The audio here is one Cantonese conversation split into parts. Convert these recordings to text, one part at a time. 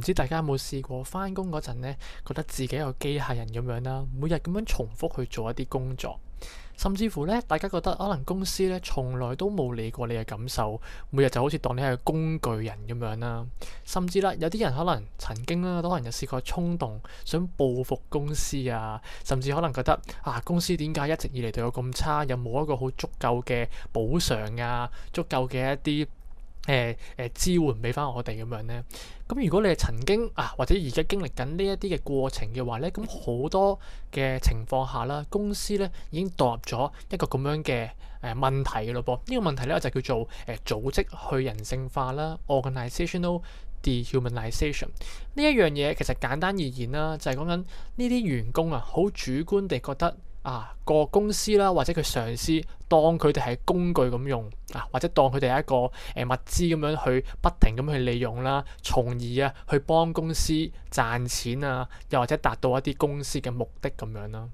知大家有冇試過返工嗰陣咧，覺得自己有機械人咁樣啦，每日咁樣重複去做一啲工作，甚至乎咧，大家覺得可能公司咧從來都冇理過你嘅感受，每日就好似當你係工具人咁樣啦。甚至啦，有啲人可能曾經啦，都可能有試過衝動想報復公司啊，甚至可能覺得公司點解一直以嚟對我咁差，又冇一個好足夠嘅補償啊，足夠嘅一啲支援俾翻我哋咁樣咧。咁如果你係曾經或者而家經歷緊呢一啲嘅過程嘅話咧，咁好多嘅情況下啦，公司咧已經墮入咗一個咁樣嘅問題嘅咯噃。呢個問題咧就叫做組織去人性化啦 ，organizational dehumanization。呢一樣嘢其實簡單而言啦，就係講緊呢啲員工好主觀地覺得個公司啦，或者佢上司當佢哋係工具咁用或者當佢哋係一個物資咁樣去不停咁去利用啦，從而去幫公司賺錢又或者達到一啲公司嘅目的咁樣啦。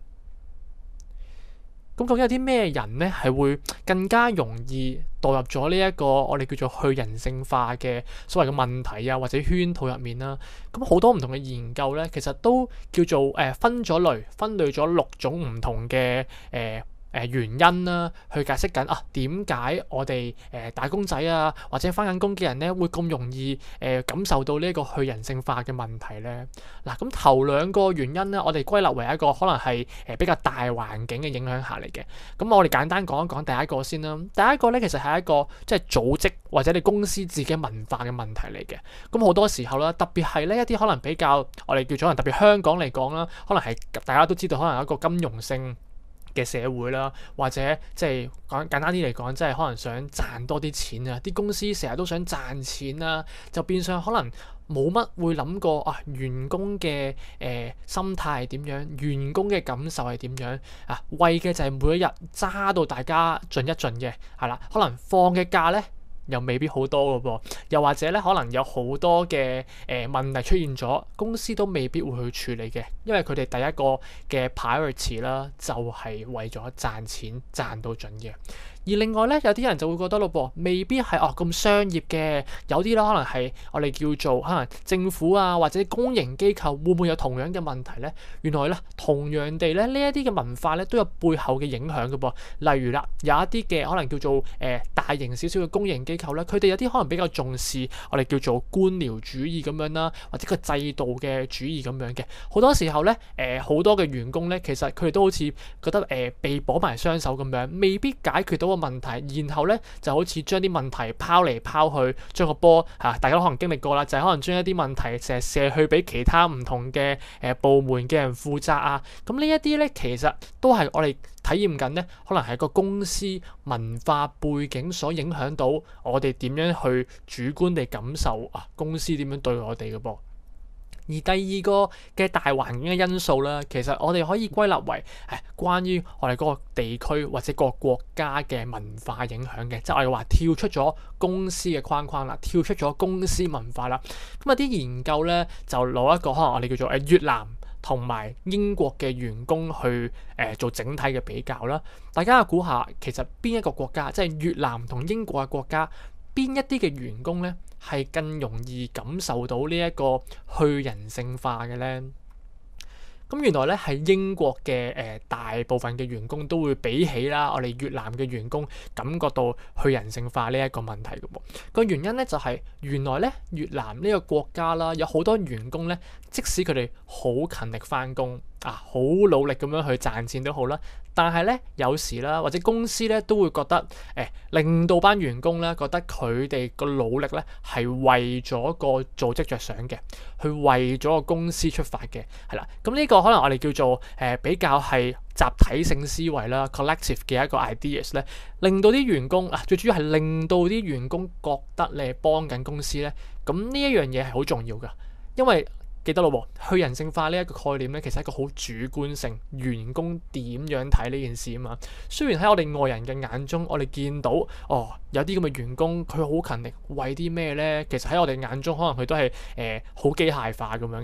咁究竟有啲咩人咧係會更加容易墮入咗呢一個我哋叫做去人性化嘅所謂嘅問題或者圈套入面啦？咁好多唔同嘅研究咧，其實都叫做分類咗6種唔同嘅原因啦，去解釋緊點解我哋打工仔或者返緊工嘅人咧會咁容易感受到呢一個去人性化嘅問題咧。嗱，咁頭2個原因咧，我哋歸納為一個可能係比較大環境嘅影響下嚟嘅。咁我哋簡單講一講第一個先啦。第一個咧其實係一個即係組織或者你公司自己文化嘅問題嚟嘅。咁好多時候啦，特別係呢一啲可能比較我哋叫做特別香港嚟講啦，可能係大家都知道可能有一個金融性嘅社會啦，或者即係講簡單啲嚟講，即係可能想賺多啲錢啲公司成日都想賺錢就變相可能冇乜會諗過員工嘅心態係點樣，員工嘅感受係點樣為嘅就係每一日揸到大家盡一盡嘅，係啦，可能放嘅假咧又未必好多嘅噃，又或者咧可能有好多嘅問題出現咗，公司都未必會去處理嘅，因為佢哋第一個嘅 priority 啦，就係為咗賺錢賺到盡嘅。而另外咧，有啲人就會覺得咯噃，未必係咁商業嘅，有啲啦可能係我哋叫做可能政府或者公營機構會唔會有同樣嘅問題咧？原來咧同樣地咧，呢一啲嘅文化咧都有背後嘅影響嘅噃。例如啦，有一啲嘅可能叫做大型少少嘅公營機構咧，佢哋有啲可能比較重視我哋叫做官僚主義咁樣啦，或者個制度嘅主義咁樣嘅。好多時候咧，好多嘅員工咧，其實佢哋都好似覺得被綁埋雙手咁樣，未必解決到個問題，然後咧就好似將啲問題拋嚟拋去，將個波大家都可能經歷過啦，就係可能將一啲問題成日射去俾其他唔同嘅部門嘅人負責咁呢一啲咧，其實都係我哋體驗緊咧，可能係個公司文化背景所影響到我哋點樣去主觀地感受公司點樣對我哋嘅噃。而第二個嘅大環境嘅因素咧，其實我哋可以歸納為關於我哋嗰個地區或者個國家嘅文化影響嘅，即係我哋話跳出咗公司嘅框框啦，跳出咗公司文化啦。咁啲研究咧就攞一個可能我哋叫做越南同埋英國嘅員工去做整體嘅比較啦。大家估下，其實邊一個國家，即係越南同英國嘅國家，邊一啲嘅員工咧係更容易感受到呢一個去人性化嘅咧？咁原來咧係英國嘅大部分嘅員工都會比起啦我哋越南嘅員工感覺到去人性化呢一個問題嘅喎。個原因咧就係原來咧越南呢個國家啦，有好多員工咧，即使佢哋好勤力返工好努力咁樣去賺錢都好啦，但係咧有時啦或者公司咧都會覺得令到班員工咧覺得佢哋個努力咧係為咗個組織着想嘅，去為咗個公司出發嘅，係啦。咁呢個可能我哋叫做比較係集體性思維啦 collective 嘅一個 ideas 咧，令到啲員工最主要係令到啲員工覺得你係幫緊公司咧。咁呢一樣嘢係好重要㗎，因為記得咯喎，去人性化呢一個概念咧，其實係一個好主觀性，員工點樣睇呢件事啊嘛。雖然喺我哋外人嘅眼中，我哋見到有啲咁嘅員工佢好勤力，為啲咩咧？其實喺我哋眼中，可能佢都係好機械化咁樣嘅。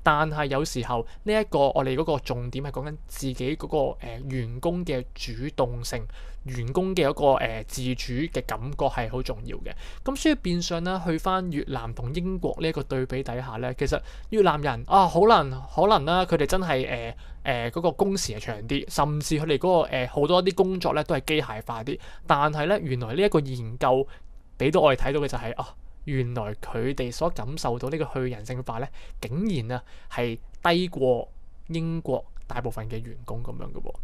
但係有時候呢一個我哋嗰個重點係講緊自己嗰個員工嘅主動性。員工嘅一個自主嘅感覺係好重要嘅，咁所以變相咧去翻越南同英國呢一個對比底下咧，其實越南人可能啦，佢哋真係嗰個工時係長啲，甚至佢哋嗰個好多啲工作咧都係機械化啲，但係咧原來呢一個研究俾到我哋睇到嘅就係原來佢哋所感受到呢個去人性化咧，竟然啊係低過英國大部分嘅員工咁樣嘅喎。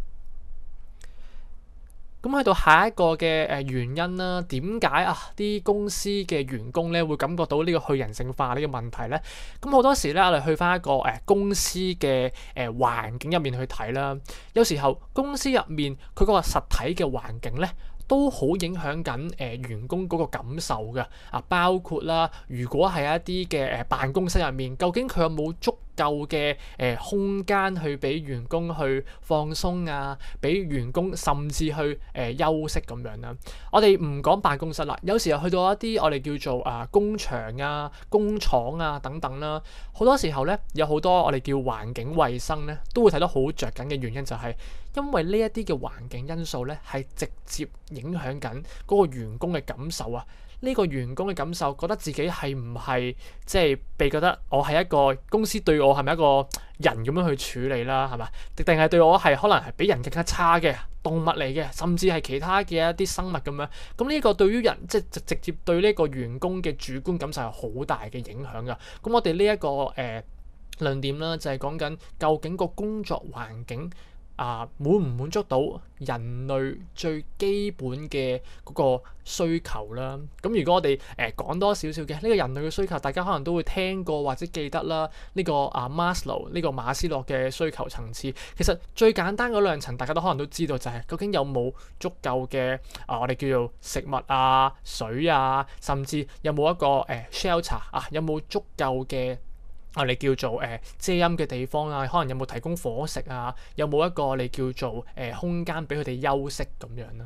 咁去到下一個嘅原因啦，點解啲公司嘅員工咧會感覺到呢個去人性化呢個問題咧？咁好多時咧，我哋去翻一個公司嘅環境入面去睇啦。有時候公司入面佢嗰個實體嘅環境咧，都好影響緊員工嗰個感受嘅包括啦，如果係一啲嘅辦公室入面，究竟佢有冇足夠嘅空間去俾員工去放鬆啊，俾員工甚至去休息咁樣啦。我哋唔講辦公室啦，有時候去到一啲我哋叫做工場啊、工廠啊等等啦，好多時候咧有好多我哋叫環境衛生咧，都會睇得好着緊嘅原因就係因為呢一啲嘅環境因素咧係直接影響緊嗰個員工嘅感受啊。呢個員工嘅感受，覺得自己係唔係即係被覺得我係一個公司對我係咪一個人咁樣去處理啦，係嘛？定係對我係可能係比人更加差嘅動物嚟嘅，甚至係其他嘅一啲生物咁樣。咁呢個對於人即係直接對呢個員工嘅主觀感受係好大嘅影響㗎。咁我哋呢一個論點啦，就係講緊究竟個工作環境滿唔滿足到人類最基本嘅嗰個需求啦？咁如果我哋講多少少嘅呢個人類嘅需求，大家可能都會聽過或者記得啦。呢個Maslow 呢個馬斯洛嘅需求層次，其實最簡單嗰兩層，大家都可能都知道，就係究竟有冇足夠嘅我哋叫做食物啊、水啊，甚至有冇一個shelter 有冇足夠嘅我哋叫做遮陰嘅地方啊，可能有冇提供伙食啊，有冇一個我哋叫做空間俾佢哋休息咁樣啦。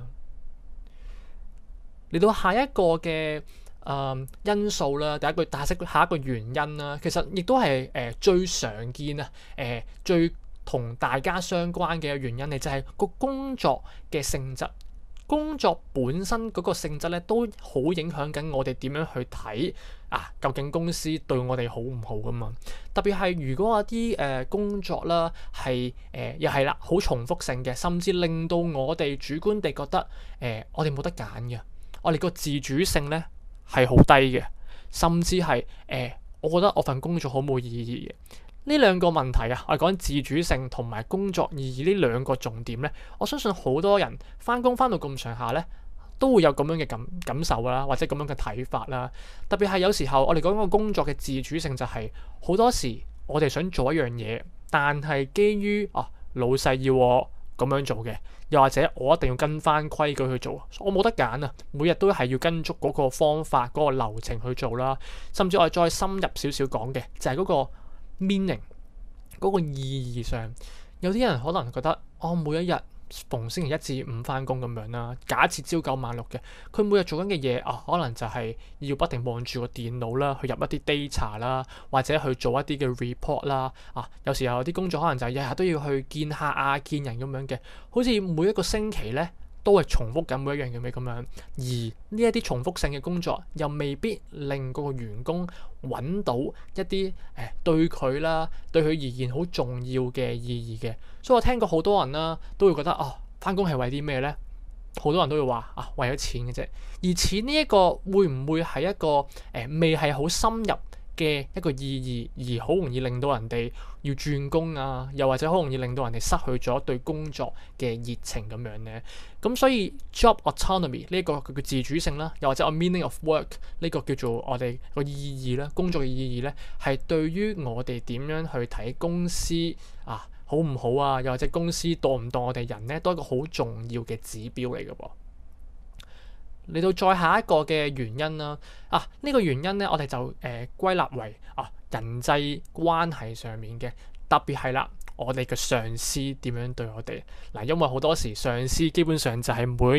嚟到下一個嘅因素啦，下一個原因啦，其實亦都係最常見最同大家相關嘅原因，就係個工作嘅性質。工作本身嗰個性質咧，都好影響緊我哋點樣去睇究竟公司對我哋好唔好噶嘛？特別係如果有啲工作啦，係又係啦，好重複性嘅，甚至令到我哋主觀地覺得我哋冇得揀嘅，我哋個自主性咧係好低嘅，甚至係我覺得我份工作好冇意義嘅。呢兩個問題我哋講自主性同埋工作意義呢兩個重點咧，我相信好多人翻工翻到咁上下咧，都會有咁樣嘅感受啦，或者咁樣嘅睇法啦。特別係有時候我哋講個工作嘅自主性，就係好多時我哋想做一樣嘢，但係基於老細要我咁樣做嘅，又或者我一定要跟翻規矩去做，我冇得揀啊！每日都係要跟足嗰個方法、嗰個流程去做啦。甚至我哋再深入少少講嘅，就係嗰個meaning 嗰個意義上，有啲人可能覺得每一日逢星期一至五翻工咁樣啦，假設朝九晚六嘅，佢每日做緊嘅嘢可能就係要不停望住個電腦啦，去入一啲 data 啦，或者去做一啲嘅 report 啦。有時候有啲工作可能就係日日都要去見客見人咁樣嘅，好似每一個星期咧都係重複緊每一樣嘢咁樣，而呢一啲重複性嘅工作又未必令嗰個員工揾到一啲對佢啦，對佢而言好重要嘅意義嘅。所以我聽過好多人啦，都會覺得返工係為啲咩咧？好多人都會話為咗錢嘅啫。而錢呢一個會唔會係一個未係好深入嘅一個意義，而好容易令到人哋要轉工又或者好容易令到人哋失去咗對工作嘅熱情咁樣咧？咁所以 job autonomy 呢一個佢嘅自主性啦，又或者 meaning of work 呢個叫做我哋個意義啦，工作嘅意義咧，係對於我哋點樣去睇公司好唔好又或者公司當唔當我哋人咧，都係一個好重要嘅指標嚟嘅噃。嚟到再下一個嘅原因啦，呢個原因咧，我哋就歸納為人際關係上面嘅，特別係啦，我哋嘅上司點樣對我哋嗱，因為好多時上司基本上就係每一日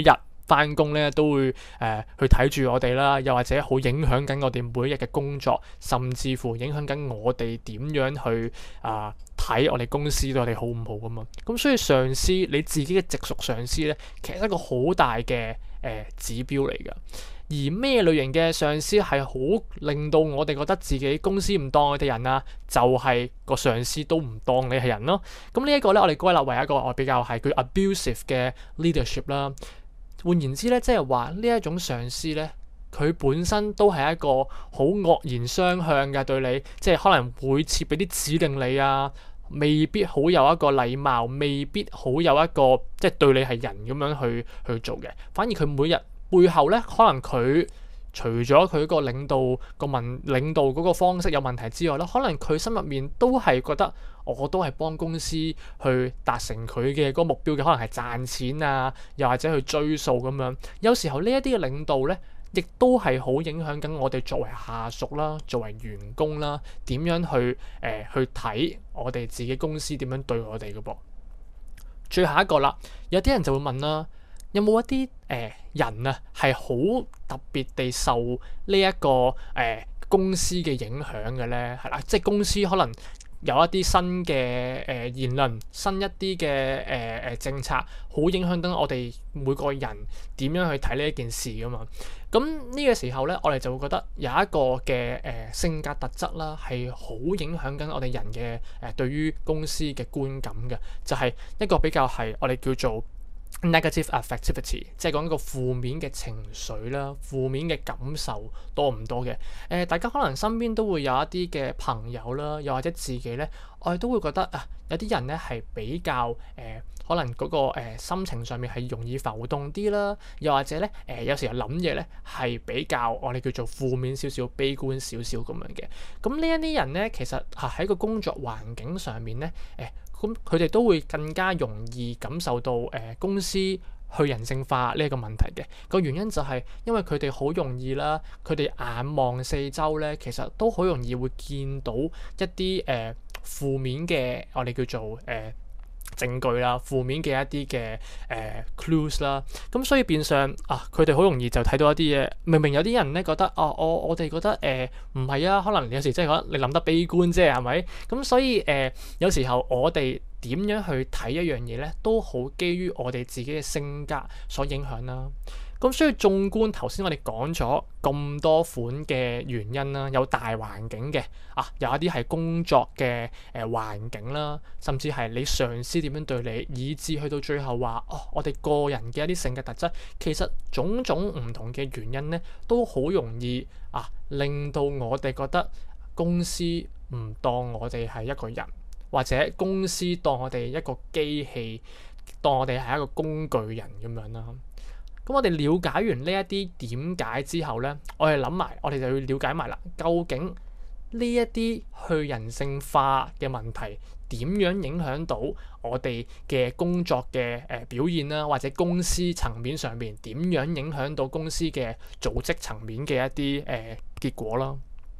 翻工咧都會去睇住我哋啦，又或者好影響緊我哋每一日嘅工作，甚至乎影響緊我哋點樣去睇我哋公司對我哋好唔好㗎嘛。咁所以上司你自己嘅直屬上司咧，其實係一個好大嘅指標嚟㗎。而咩類型嘅上司係好令到我哋覺得自己公司唔當我哋人啊？就係個上司都唔當你係人咯。咁呢一個咧，我哋歸納為一個我比較係叫 abusive 嘅 leadership 啦。換言之咧，即係話呢一種上司咧，佢本身都係一個好惡言相向嘅對你，即係可能會設俾啲指令你啊，未必好有一個禮貌，未必好有一個即係對你係人咁樣去做嘅。反而佢每日背後咧，可能佢除咗佢個領導嗰個方式有問題之外咧，可能佢心入面都係覺得我都係幫公司去達成佢嘅嗰個目標嘅，可能係賺錢啊，又或者去追數咁樣。有時候呢一啲嘅領導咧，亦都係好影響緊我哋作為下屬啦，作為員工啦，點樣去睇我哋自己公司點樣對我哋嘅噃。最後一個啦，有啲人就會問啦。有冇一啲人啊係好特別地受呢一個公司嘅影響嘅咧？係啦，即係公司可能有一啲新嘅言論，新一啲嘅政策，好影響到我哋每個人點樣去睇呢一件事噶嘛。咁呢個時候咧，我哋就會覺得有一個嘅性格特質啦，係好影響緊我哋人嘅對於公司嘅觀感嘅，就係一個比較係我哋叫做negative affectivity， 即係講一個負面嘅情緒啦，負面嘅感受多唔多嘅？大家可能身邊都會有一啲嘅朋友啦，又或者自己咧，我哋都會覺得有啲人咧係比較可能嗰個心情上面係容易浮動啲啦，又或者咧有時候諗嘢咧係比較我哋叫做負面少少、悲觀少少咁樣嘅。咁呢一啲人咧，其實喺個工作環境上面咧，咁佢哋都會更加容易感受到公司去人性化呢一個問題嘅。個原因就係因為佢哋好容易啦，佢哋眼望四周咧，其實都好容易會見到一啲負面嘅我哋叫做證據啦，負面嘅一啲嘅clues 啦，咁所以變相佢哋好容易就睇到一啲嘢。明明有啲人咧覺得我哋覺得唔係啊，可能有時真係覺得你諗得悲觀啫，係咪？咁所以有時候我哋點樣去睇一樣嘢咧，都好基於我哋自己嘅性格所影響啦。咁所以縱觀頭先我哋講咗咁多款嘅原因啦，有大環境嘅有一啲係工作嘅環境啦，甚至係你上司點樣對你，以至去到最後話我哋個人嘅一啲性格特質，其實種種唔同嘅原因咧，都好容易令到我哋覺得公司唔當我哋係一個人，或者公司當我哋一個機器，當我哋係一個工具人咁樣啦。咁我哋了解完呢一啲點解之後咧，我哋就要了解埋啦，究竟呢一啲去人性化嘅問題點樣影響到我哋嘅工作嘅表現啦，或者公司層面上面點樣影響到公司嘅組織層面嘅一啲結果啦。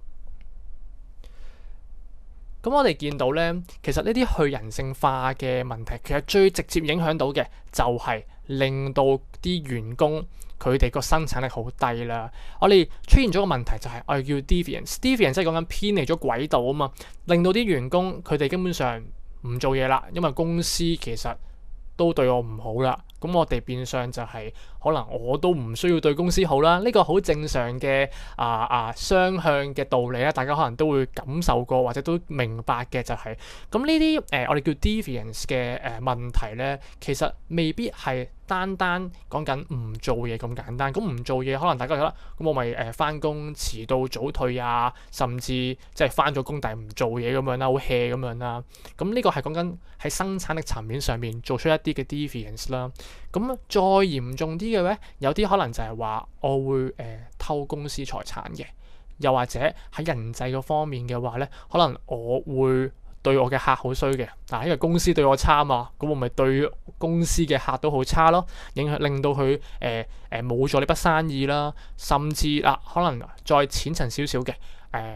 咁我哋見到咧，其實呢啲去人性化嘅問題，其實最直接影響到嘅就係令到啲員工佢哋個生產力好低啦。我哋出現咗個問題就係我哋叫 deviance 即係講緊偏離咗軌道啊嘛，令到啲員工佢哋根本上唔做嘢啦，因為公司其實都對我唔好啦。咁我哋變相就係可能我都唔需要對公司好啦。呢個好正常嘅雙向嘅道理啦，大家可能都會感受過或者都明白嘅就係咁。呢啲我哋叫 deviance 嘅問題咧，其實未必係單單講緊唔做嘢咁簡單。咁唔做嘢可能大家覺得咁我咪翻工遲到早退啊，甚至即係翻咗工但係唔做嘢咁樣啦，好 hea 咁樣啦。咁呢個係講緊喺生產力層面上面做出一啲嘅 deviance 啦。咁再嚴重啲嘅咧，有啲可能就係話我會偷公司財產嘅，又或者喺人際嗰方面嘅話咧，可能我會對我嘅客好衰嘅，因為公司對我差嘛，咁我咪對公司嘅客都好差咯，令到佢冇咗呢筆生意啦，甚至可能再淺層少少嘅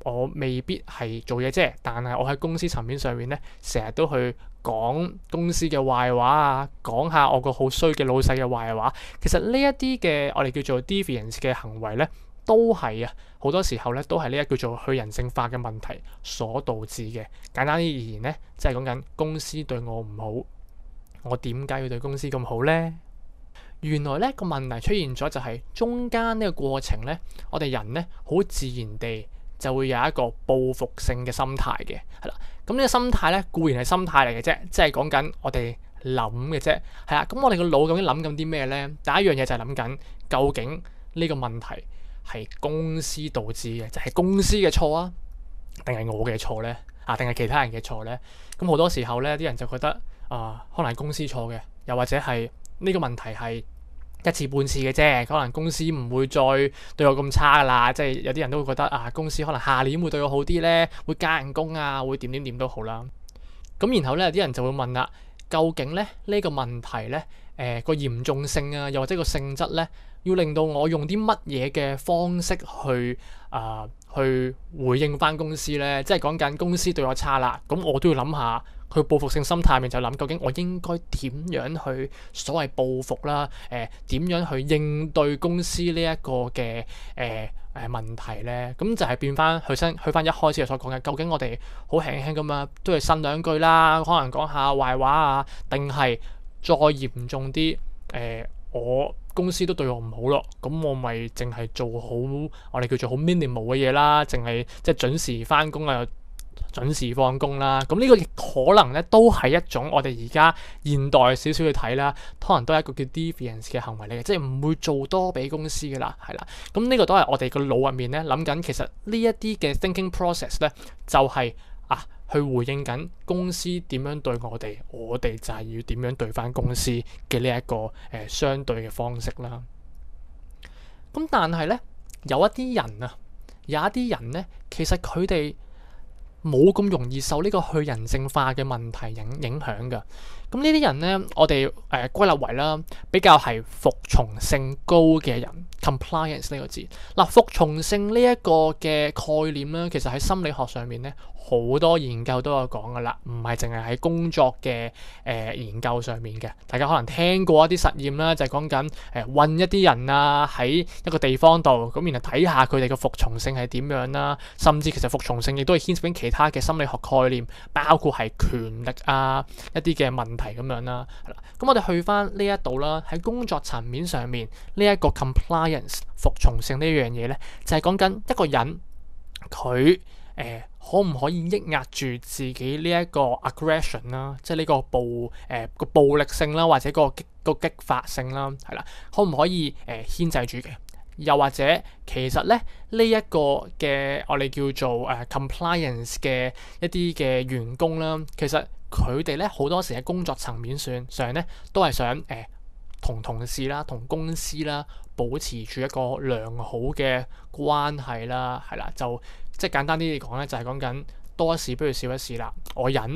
我未必係做嘢啫，但係我喺公司層面上面咧，成日都去講公司嘅壞話啊，講下我個好衰嘅老細嘅壞話。其實呢一啲嘅我哋叫做 deviance 嘅行為咧，都係好多時候咧都係呢一叫做去人性化嘅問題所導致嘅。簡單啲而言咧，即係講緊公司對我唔好，我點解要對公司咁好呢？原來咧個問題出現咗就係中間呢個過程咧，我哋人咧好自然地就會有一個報復性嘅心態嘅，係啦。咁呢個心態咧固然係心態嚟嘅啫，即係講緊我哋諗嘅啫，係啦。咁我哋個腦究竟諗緊啲咩咧？第一樣嘢就係諗緊究竟呢個問題係公司導致嘅，就係公司嘅錯啊，定係我嘅錯咧？定係其他人嘅錯咧？咁好多時候咧，啲人就覺得可能係公司錯嘅，又或者係呢個問題係一次半次嘅啫，可能公司唔會再對我咁差噶啦。即係有啲人都會覺得公司可能下年會對我好啲咧，會加人工啊，會點點點都好啦。咁然後咧，有啲人就會問啦，究竟咧呢個問題咧個嚴重性啊，又或者個性質咧，要令到我用啲乜嘢嘅方式去回應翻公司咧？即係講緊公司對我差啦，咁我都要諗下。佢報復性心態面就諗究竟我應該點樣去所謂報復啦？點樣去應對公司呢一個嘅問題咧？咁就係變翻去翻一開始所講嘅，究竟我哋好輕輕咁樣都係呻兩句啦，可能講下壞話啊，定係再嚴重啲？我公司都對我唔好咯，咁我咪淨係做好我哋叫做好 minimal 嘅嘢啦，淨係即係準時翻工啊，準時放工啦，咁呢個亦可能咧都係一種我哋而家現代少少去睇啦，可能都係一個叫 deviance 嘅行為嚟嘅，即係唔會做多俾公司噶啦，係啦。咁呢個都係我哋個腦入面咧諗緊，其實呢一啲嘅 thinking process 咧就係去回應緊公司點樣對我哋，我哋就係要點樣對翻公司嘅呢一個相對嘅方式啦。咁但係咧有一啲人咧，其實佢哋冇咁容易受呢個去人性化嘅問題影響㗎。咁呢啲人咧，我哋歸納為啦，比較係服從性高嘅人 ，compliance 呢個字。服從性呢一個嘅概念咧，其實喺心理學上面咧，好多研究都有講噶啦，唔係淨係喺工作嘅研究上面嘅。大家可能聽過一啲實驗啦，就係講緊韞一啲人喺一個地方度，咁然後睇下佢哋嘅服從性係點樣啦。甚至其實服從性亦都係牽涉緊其他嘅心理學概念，包括係權力一啲嘅問題咁樣啦。咁我哋去翻呢一度啦，喺工作層面上面呢一個 compliance 服從性呢樣嘢咧，就係講緊一個人佢可唔可以抑壓住自己呢一個 aggression 啦，即係呢個暴力性啦，或者個激發性啦，係啦，可唔可以牽制住嘅？又或者其實咧呢一個嘅我哋叫做compliance 嘅一啲嘅員工啦，其實佢哋咧好多時喺工作層面上咧都係想同同事啦、同公司啦保持住一個良好嘅關係啦，係啦，就即係簡單啲嚟講咧，就係講緊多一事不如少一事啦。我忍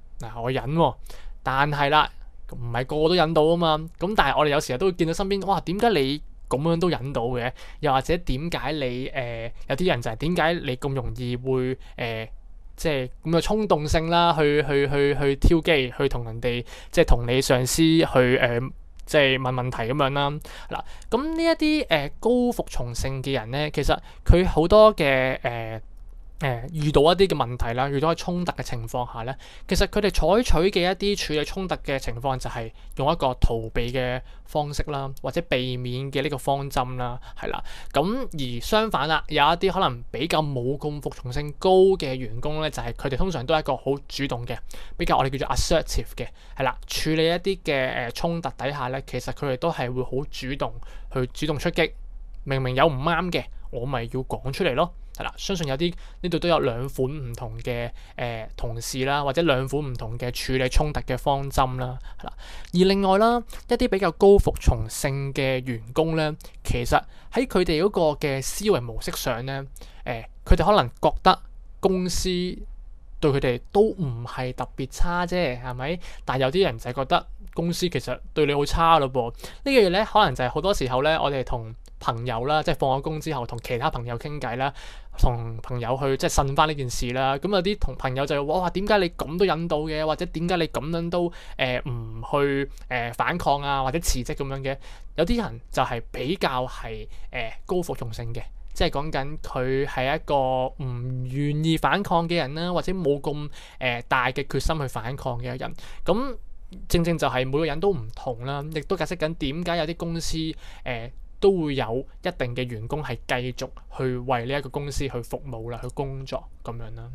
但係啦，唔係個個都忍到啊嘛。咁但係我哋有時候都會見到身邊，哇，點解你咁樣都忍到嘅？又或者點解你有啲人就係點解你咁容易會即係咁嘅衝動性啦，去挑機，去同人哋即係同你上司去即係問問題咁樣啦。嗱，咁呢一啲高服從性嘅人咧，其實佢好多嘅遇到一啲嘅問題啦，遇到一衝突嘅情況下咧，其實佢哋採取嘅一啲處理衝突嘅情況就係用一個逃避嘅方式啦，或者避免嘅呢個方針啦，係啦。咁而相反啦，有一啲可能比較冇咁服從性高嘅員工咧，就係佢哋通常都係一個好主動嘅，比較我哋叫做 assertive 嘅，係啦。處理一啲嘅衝突底下咧，其實佢哋都係會好主動出擊，明明有唔啱嘅，我咪要講出嚟咯。係啦，相信有啲呢度都有兩款唔同嘅同事啦，或者兩款唔同嘅處理衝突嘅方針啦，係啦。而另外啦，一啲比較高服從性嘅員工咧，其實喺佢哋嗰個嘅思維模式上咧，佢哋可能覺得公司對佢哋都唔係特別差啫，係咪？但係有啲人就係覺得公司其實對你好差咯噃。呢個嘢咧，可能就係好多時候咧，我哋同朋友啦，即係放咗工之後同其他朋友傾偈啦，同朋友去即係呻翻呢件事啦。咁有啲同朋友就話：哇，點解你咁都忍到嘅？或者點解你咁樣都唔去反抗啊，或者辭職咁樣嘅？有啲人就係比較係高服從性嘅。即係講緊佢係一個唔願意反抗嘅人啦，或者冇咁大嘅決心去反抗嘅人。咁正正就係每個人都唔同啦，亦都解釋緊點解有啲公司都會有一定嘅員工係繼續去為呢一個公司去服務啦，去工作咁樣啦。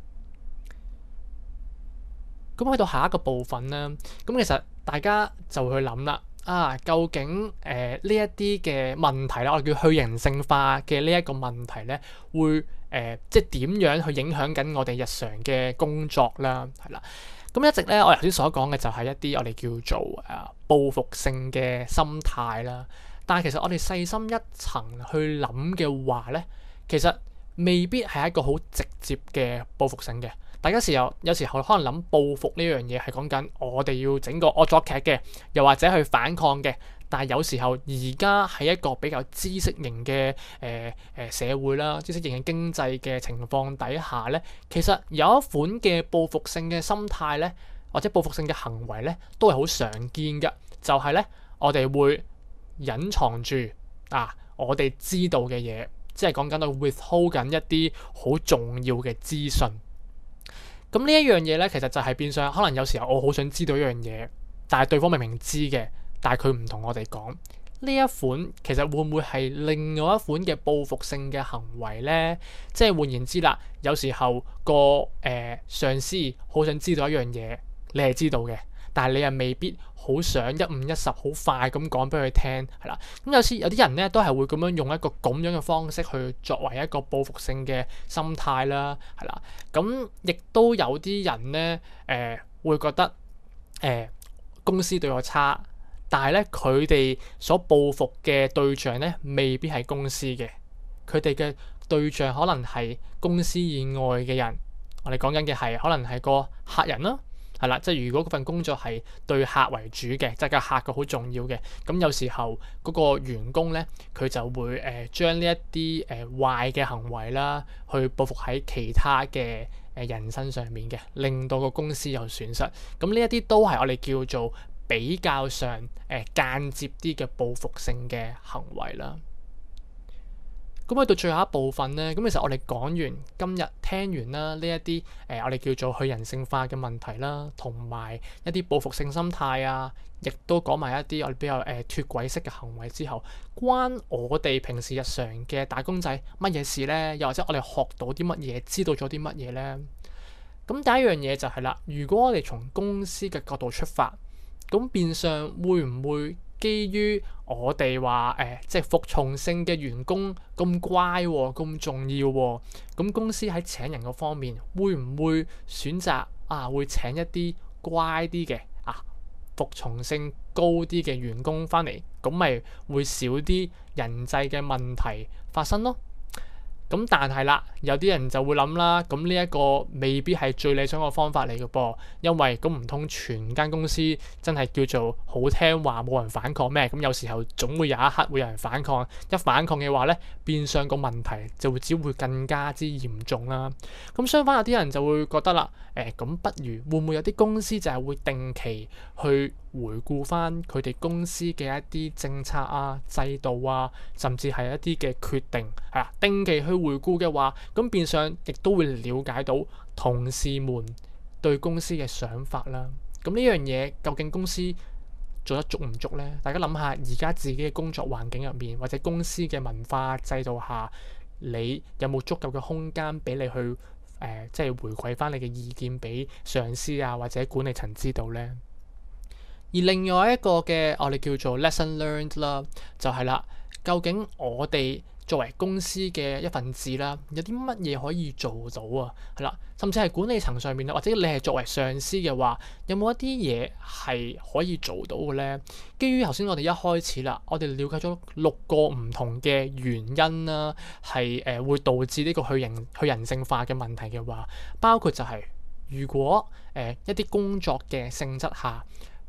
咁去到下一個部分啦，咁其實大家就會去諗啦。究竟呢一啲嘅問題啦，我哋叫去人性化嘅呢一個問題咧，會即係點樣去影響緊我哋日常嘅工作啦？係啦，咁一直咧，我頭先所講嘅就係一啲我哋叫做報復性嘅心態啦。但係其實我哋細心一層去諗嘅話咧，其實未必係一個好直接嘅報復性嘅。大家有時候可能諗報復呢樣嘢係講緊我哋要整個惡作劇嘅，又或者去反抗嘅。但係有時候而家係一個比較知識型嘅社會啦，知識型嘅經濟嘅情況底下咧，其實有一款嘅報復性嘅心態咧，或者報復性嘅行為咧，都係好常見嘅。就係咧，我哋會隱藏住我哋知道嘅嘢，即係講緊到 withhold 緊一啲好重要嘅資訊。咁呢一樣嘢咧，其實就係變相可能有時候我好想知道一樣嘢，但係對方明明知嘅，但係佢唔同我哋講。呢一款其實會唔會係另外一款嘅報復性嘅行為咧？即係換言之啦，有時候個上司好想知道一樣嘢，你係知道嘅，但係你又未必好想一五一十好快咁講俾佢聽，係啦。咁有啲人咧都係會咁樣用一個咁樣嘅方式去作為一個報復性嘅心態啦，係啦。咁亦都有啲人咧會覺得公司對我差，但係咧佢哋所報復嘅對象咧未必係公司嘅，佢哋嘅對象可能係公司以外嘅人。我哋講緊嘅係可能係個客人啦。係啦，即係如果嗰份工作係對客為主嘅，即係個客嘅好重要嘅，咁有時候嗰個員工咧，佢就會將呢一啲壞嘅行為啦，去報復喺其他嘅人身上面嘅，令到個公司有損失。咁呢一啲都係我哋叫做比較上間接啲嘅報復性嘅行為啦。咁去到最後一部分咧，咁其實我哋講完今日聽完啦呢一啲我哋叫做去人性化嘅問題啦，同埋一啲報復性心態啊，亦都講埋一啲我哋比較脫軌式嘅行為之後，關我哋平時日常嘅打工仔乜嘢事咧？又或者我哋學到啲乜嘢，知道咗啲乜嘢咧？咁第一樣嘢就係啦，如果我哋從公司嘅角度出發，咁變相會唔會基於我哋話即係服從性嘅員工咁乖喎，咁重要喎，咁公司喺請人嗰方面會唔會選擇會請一啲乖啲嘅服從性高啲嘅員工翻嚟，咁咪會少啲人際嘅問題發生咯。咁但係啦，有啲人就會諗啦，咁呢一個未必係最理想嘅方法嚟嘅噃，因為咁唔通全間公司真係叫做好聽話，冇人反抗咩？咁有時候總會有一刻會有人反抗，一反抗嘅話咧，變相個問題就只會更加之嚴重啦。咁相反有啲人就會覺得啦，咁不如會唔會有啲公司就係會定期去回顧翻佢哋公司嘅一啲政策啊、制度啊，甚至係一啲嘅決定，係啦，定期去回顧嘅話，咁變相亦都會了解到同事們對公司嘅想法啦。咁呢樣嘢究竟公司做得足唔足呢？大家諗下，而家自己嘅工作環境入面，或者公司嘅文化制度下，你有冇足夠嘅空間俾你去即係回饋翻你嘅意見俾上司啊，或者管理層知道呢？而另外一個嘅我哋叫做 lesson learned 啦，就係啦，究竟我哋作為公司嘅一份子啦，有啲乜嘢可以做到啊？係啦，甚至係管理層上面啦，或者你係作為上司嘅話，有冇一啲嘢係可以做到嘅咧？基於頭先我哋一開始啦，我哋了解咗6個唔同嘅原因啦，係會導致呢個去人性化嘅問題嘅話，包括就係如果一啲工作嘅性質下，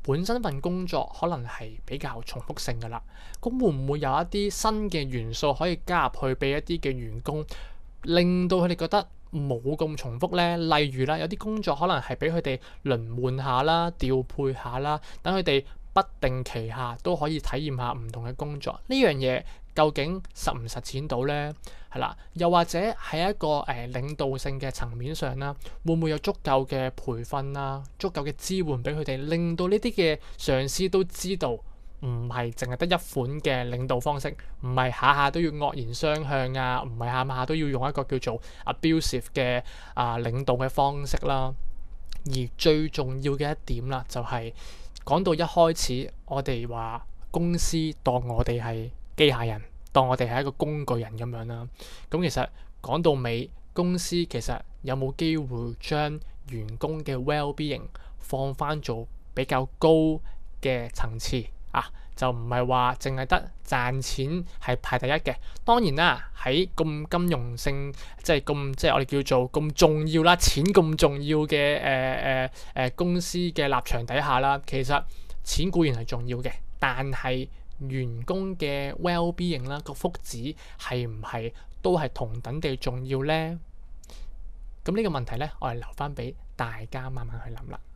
本身份工作可能係比較重複性㗎啦，咁會唔會有一啲新嘅元素可以加入去俾一啲嘅員工，令到佢哋覺得冇咁重複呢？例如啦，有啲工作可能係俾佢哋輪換下啦、調配下啦，等佢哋不定期下都可以體驗下唔同嘅工作。呢樣嘢究竟實唔實踐到呢？係啦，又或者喺一個領導性嘅層面上啦，會唔會有足夠嘅培訓啦、足夠嘅支援俾佢哋，令到呢啲嘅上司都知道唔係淨係得一款嘅領導方式，唔係下下都要惡言相向啊，唔係下下都要用一個叫做 abusive 嘅領導嘅方式啦。而最重要嘅一點啦，就係講到一開始我哋話公司當我哋係機械人，當我哋係一個工具人咁樣啦。咁其實講到尾，公司其實有冇機會將員工嘅 well-being 放翻做比較高嘅層次啊？就唔係話淨係得賺錢係排第一嘅。當然啦，喺咁金融性即係我哋叫做咁重要啦，錢咁重要嘅公司嘅立場底下啦，其實錢固然係重要嘅，但係員工嘅 well-being 啦，個福祉係唔係都係同等地重要呢？咁呢個問題呢，我哋留翻俾大家慢慢去諗啦。